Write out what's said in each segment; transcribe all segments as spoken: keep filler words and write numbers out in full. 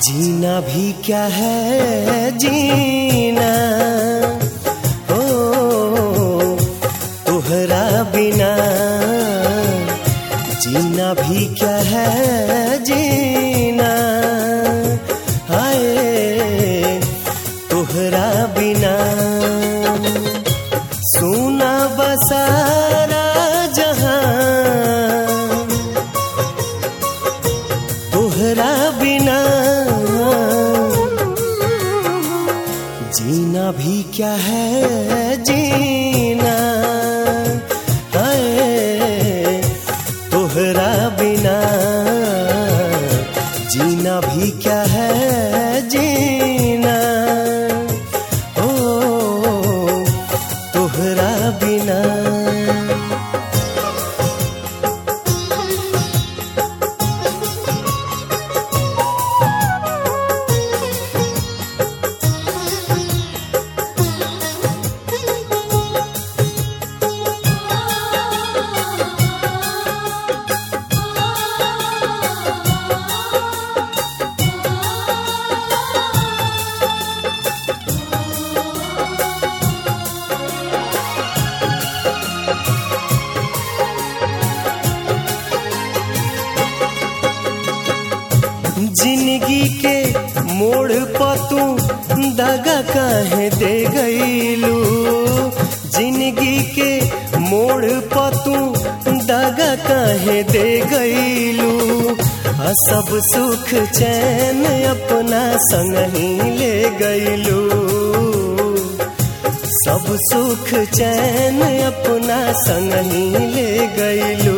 जीना भी क्या है जीना, ओ तोहरा बिना जीना भी क्या है जीना, हाय तोहरा बिना सुना बसारा जहां, तोहरा बिना जीना भी क्या है जीना, हाय तोहरा बिना जीना भी क्या है जीना, ओ तोहरा बिना। जिंदगी के मोड़ पर तू दगा काहे दे गईलू, जिंदगी के मोड़ पर तू दगा काहे दे गईलू, आ सब सुख चैन अपना संग ही ले गईलू, सब सुख चैन अपना संग ही ले गईलू,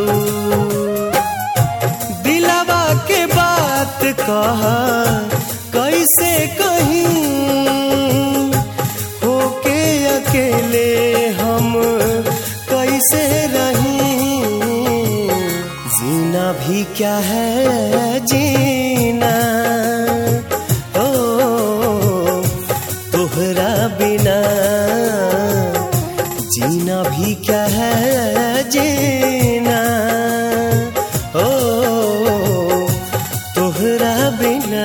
दिलावा के बात कहा कैसे कहीं होके अकेले हम कैसे रहीं, जीना भी क्या है जीना, ओ तोहरा बिना जीना भी क्या है जीना, ओ तोहरा बिना।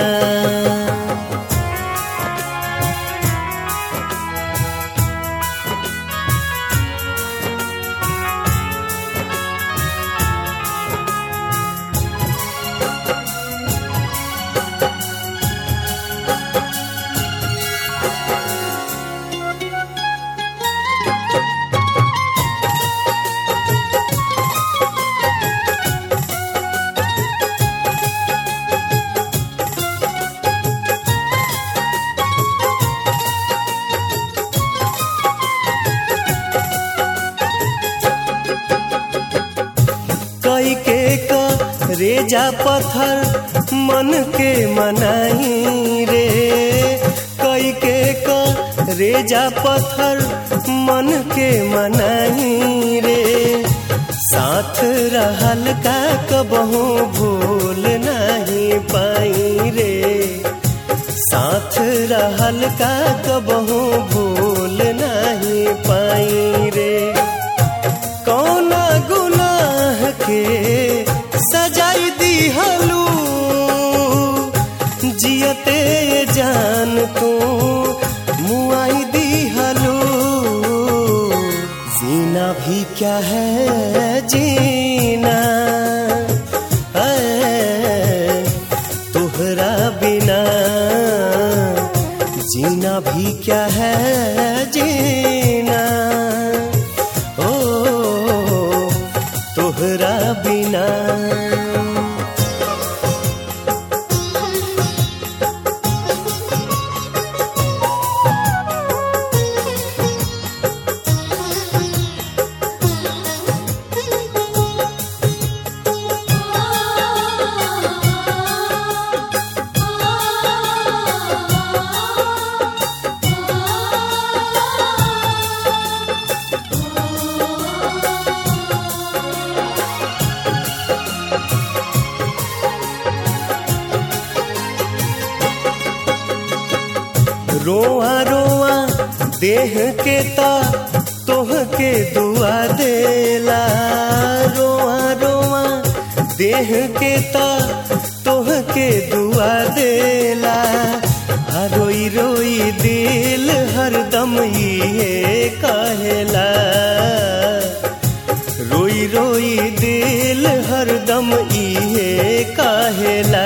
कई के का रेजा पत्थर मन के मनाई रे, कई के का रेजा पत्थर मन के मनाई रे, साथ रहल का कबहू भूल नहीं पाई रे, साथ रहल का कबहू भूल नहीं पाई रे, कौना गुनाह के सजाई दी हलू, जियते जान तू मुआई दी हलू, जीना भी क्या है जीना, ऐ तोहरा बिना जीना भी क्या है जीना, ओ तोहरा बिना। रोआ रोआ देह के ता तोह के दुआ देला, रोआ रोआ देह के ता तोह के दुआ देला, रोई रोई दिल हरदम ये कहेला, रोई रोई दिल हरदम ये कहेला।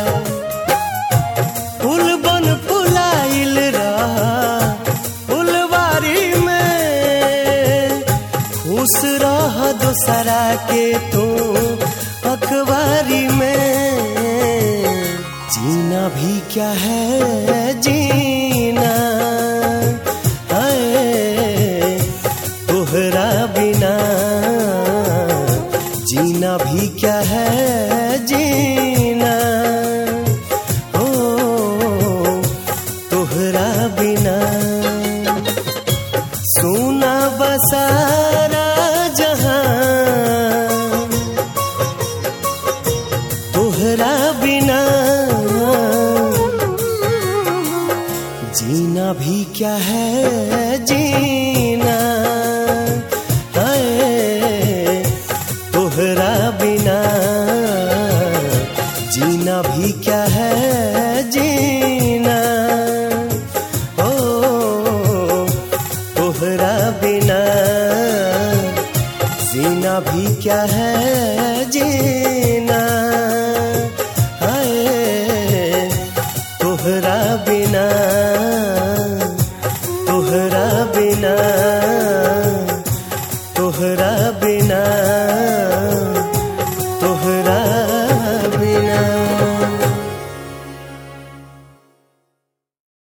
फूल बन फुलाइल रहा फुलवारी में, खुश रह दोसरा के तू अखबारी में। जीना भी क्या है जीना है तोहरा बिना, जीना भी क्या है जीना ओ तोहरा बिना। सोना बसारा जहां तोहरा बिना, जीना भी क्या है जीना है तोहरा बिना। जीना भी क्या है जीना ओ तोहरा बिना, जीना भी क्या है जीना है तोहरा बिना, तोहरा बिना, तोहरा बिना।